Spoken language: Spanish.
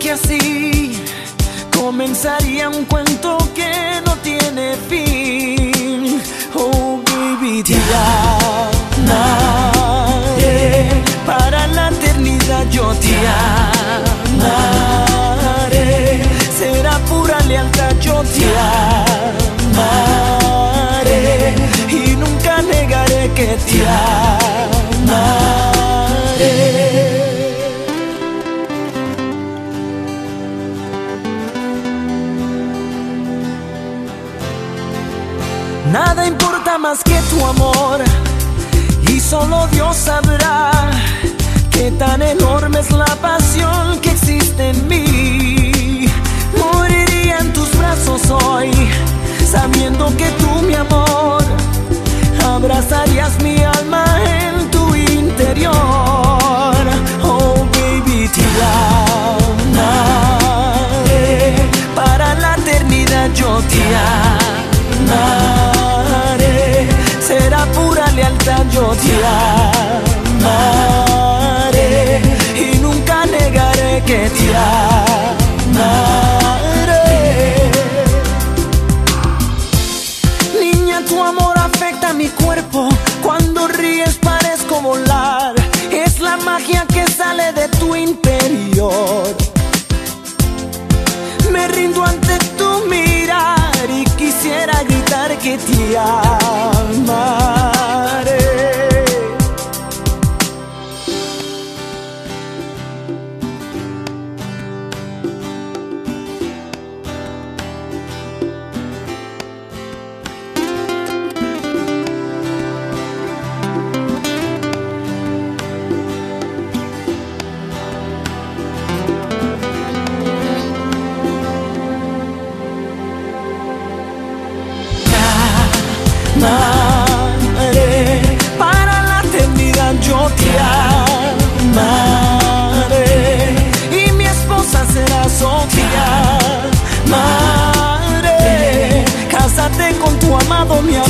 que así comenzaría un cuento que no tiene fin. Oh baby, te amaré para la eternidad, yo te amaré. Será pura lealtad, yo te amaré y nunca negaré que te amaré. Nada importa más que tu amor, y solo Dios sabrá qué tan enorme es la pasión que existe en mí. Moriría en tus brazos hoy, sabiendo que tú, mi amor, abrazarías mi alma en tu interior. Oh baby, te amaré para la eternidad, yo te amaré. Será pura lealtad, yo te amaré y nunca negaré que te amaré. Niña, tu amor afecta mi cuerpo. Cuando ríes parezco volar. Es la magia que sale de tu interior. Me rindo ante tu mirar y quisiera gritar que te amaré. Amaré para la eternidad, yo te amaré y mi esposa será Sofía. Amaré, cásate con tu amado, mi amor.